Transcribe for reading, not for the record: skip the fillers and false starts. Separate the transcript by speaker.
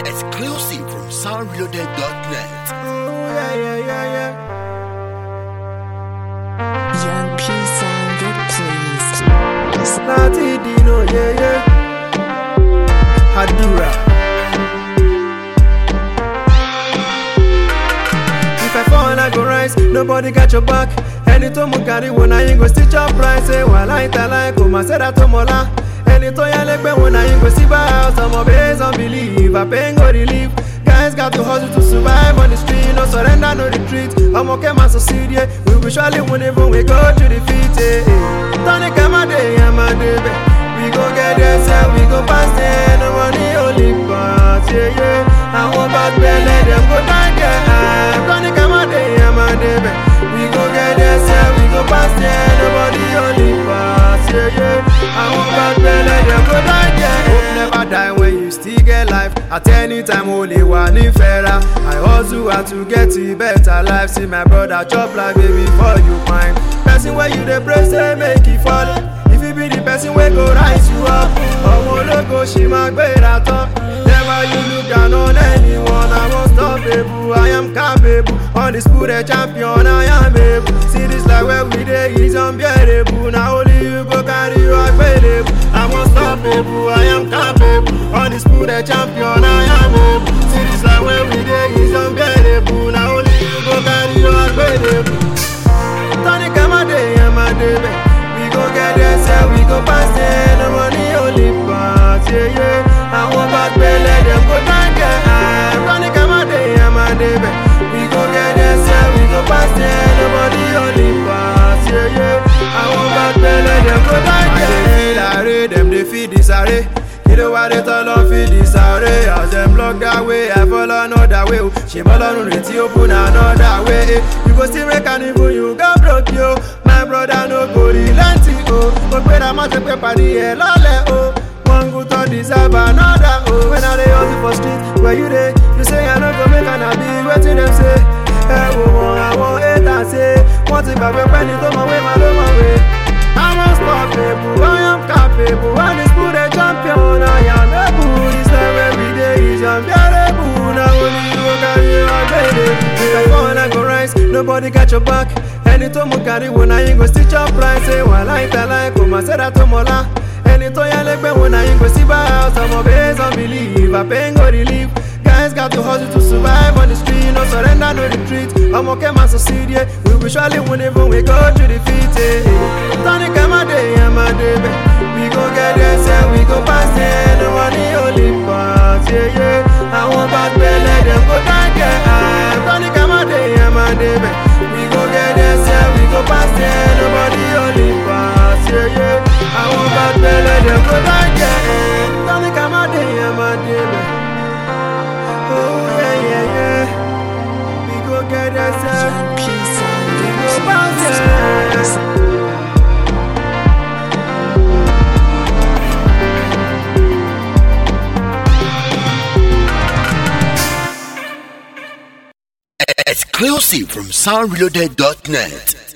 Speaker 1: Exclusive from soundreloaded.net.
Speaker 2: Yeah.
Speaker 3: Young P sounded pleased.
Speaker 2: Snotty Dino, yeah. Hadura. If I fall, I go rise. Nobody got your back. Anytime you carry one, I ain't go stitch up price. While I like, come and say that to Mola. Anytime you like, when I ain't go see by house, I'm a base on believe. I pay go relief. Guys got to hustle to survive on the street. No surrender, no retreat. I'm okay, man, succeed, yeah. We will surely win even we go to defeat, yeah. Tonic, I'm a day, baby. We go get there, sir, we go past there. No money, only pass, yeah. I want bad belly, let them go down there. Tonic, I'm a day, baby. We go get there, sir, we go past there. Nobody only pass, yeah. I want bad belly, let them go down there. Hope never die when you still get life. At any time, only one in fairer. I also had to get to better life. See my brother chop like baby for you mine. Person where you the press, they make it fall. If you be the person where go rise you up. Oh, logo, she might be that up. Never you look down on anyone. I won't stop, baby. I am capable. On this food, a champion, I am able. See this like where we day is unbearable. Now only you go carry you available. I won't stop, baby. I am capable. On this food, a champion, I am able. See this like where we day is unbearable. Now only you go carry you available. Tony, come a day, baby. We go get there, sir, we go past there. No money, only pass, yeah. I want bad belly, let them go down there. Tony, come a day, baby. We go get there, sir, we go past there. Nobody only pass, yeah. I want bad belly, let them go down there. They feel array, them they feel this array. You know why they tell them feel this array. As them block that way, I follow another way. She follow no reti open another way. You go still make an evil, you go broke yo. My brother no go relent oh. But when I'm at the paper, the lole oh. One go to deserve another oh. When I lay on for street, where you dey? You say I no go make an be waiting them say. Hey woman, I want it and say. Want to back when it on my way, my way. I won't stop people, I am capable. When this put a champion, I am able. This time every day is unbearable. Now only you carry your baby. If I fall, I go rise. Nobody got your back. Anytime you carry one, I ain't go stitch up price. While I like, come and say that to Mola. Anytime you like, when I ain't go see by house, I'm a base on believe. I pay go relief. Guys got to hustle to survive on the street. No surrender, no retreat. I'm okay, man, succeed, yeah. We will surely win even we go to defeat, yeah. Tony, come a day, baby. We go get there, sir, we go past there. No money, only pass, yeah. I want bad belly, let them go down there. Tony, come a day, baby. We go get there, sir, we go past there. Nobody only pass, yeah. I want bad belly, let them go down there. Tony, come a day, baby. Oh yeah. We go get there, sir.
Speaker 3: Young P
Speaker 2: We go
Speaker 3: sounded
Speaker 2: bounce,
Speaker 3: pleased.
Speaker 1: Exclusive from soundreloaded.net.